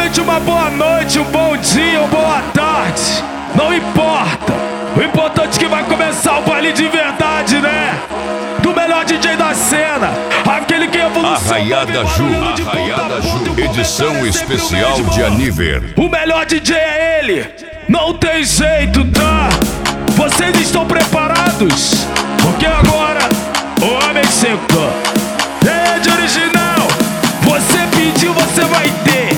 noite, uma boa noite, um bom dia, uma boa tarde. Não importa, o importante é que vai começar o baile de verdade, né? Do melhor DJ da cena, aquele que evoluciona. Arraiada Ju, edição especial de aniversário. O melhor DJ é ele, não tem jeito, tá? Vocês estão preparados? Porque agora o homem chegou. É de original, você pediu, você vai ter.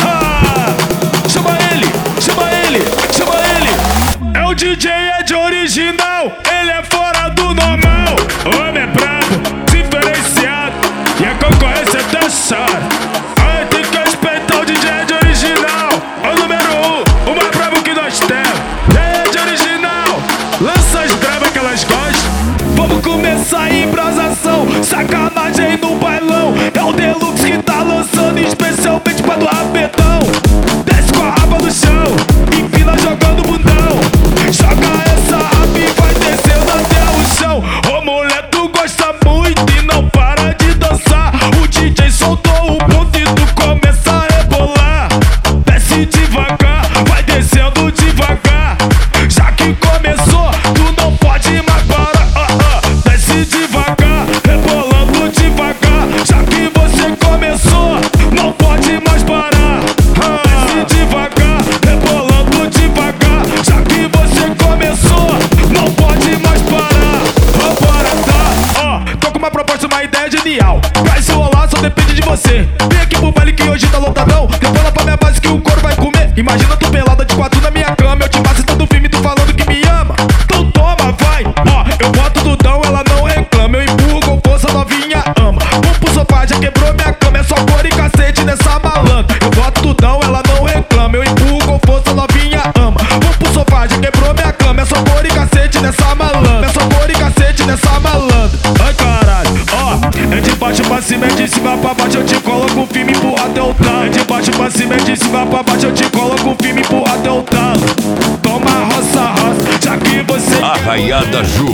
Chama ele, chama ele, chama ele. É o DJ, é de original, ele é fora do normal. O homem é brabo, diferenciado, e a concorrência é dançada. Aí tem que respeitar o DJ, é de original, é o número 1, o mais brabo que nós temos. É de original, lança as bravas que elas gostam. Vamos começar a embrasação, sacanagem no bailão. É o Deluxe que tá lançando especialmente pra do rapetão. Desce com a raba no chão, empina jogando bundão. Joga essa raba e vai descendo até o chão. Ô mulher, tu gosta muito e não para de dançar. O DJ soltou o ponto e tu começa a rebolar. Desce devagar, vai descendo devagar. Já que começou, tu não pode mais parar. Desce devagar, rebolando devagar. Já que você começou, não pode mais parar. Desce devagar, rebolando devagar. Já que você começou, não pode mais parar. Bora, tá? Tô com uma proposta, uma ideia genial. Vai se rolar, só depende de você. Vem aqui pro baile que hoje tá lotadão. Rebola pra minha base que o couro vai comer. Imagina tu pelada de 4 na minha cama. Eu te passo todo filme, tu falando que me ama. Então toma, vai. Eu boto dudão, ela não reclama. Eu empurro com força, novinha ama. Vamos pro sofá, já quebrou minha cama. É só cor e cacete nessa malandra. Eu boto dudão, ela não reclama. Eu empurro com força, novinha ama. Vamos pro sofá, já quebrou minha cama. É só cor e cacete nessa malandra. É só cor e cacete nessa malandra. Ai caralho, é de baixo pra cima, é de cima pra baixo. Eu te coloco o filme, empurra até o talo. É de baixo pra cima, é de cima pra baixo. Eu te coloco o filme, empurra até o talo. Toma roça, já que você Arraiada Ju,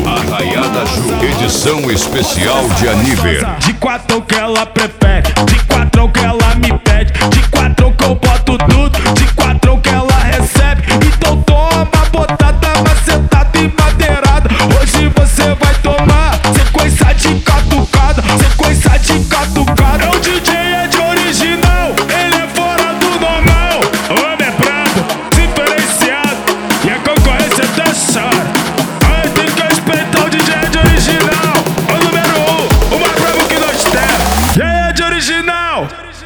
edição especial de aniversário. de 4 que ela prefere, de 4 que ela me pede, de 4 que eu boto tudo, de 4 que ela recebe. Então toma botada, macetada e madeirada. Hoje você vai tomar sequência de catucada, sequência de catucada. É o DJ, é de original, ele é fora do normal. O homem é brabo, diferenciado, e a concorrência é dançada. Aí tem que respeitar o DJ, é de original, é o número 1, o mais brabo que nós temos. E aí é de original,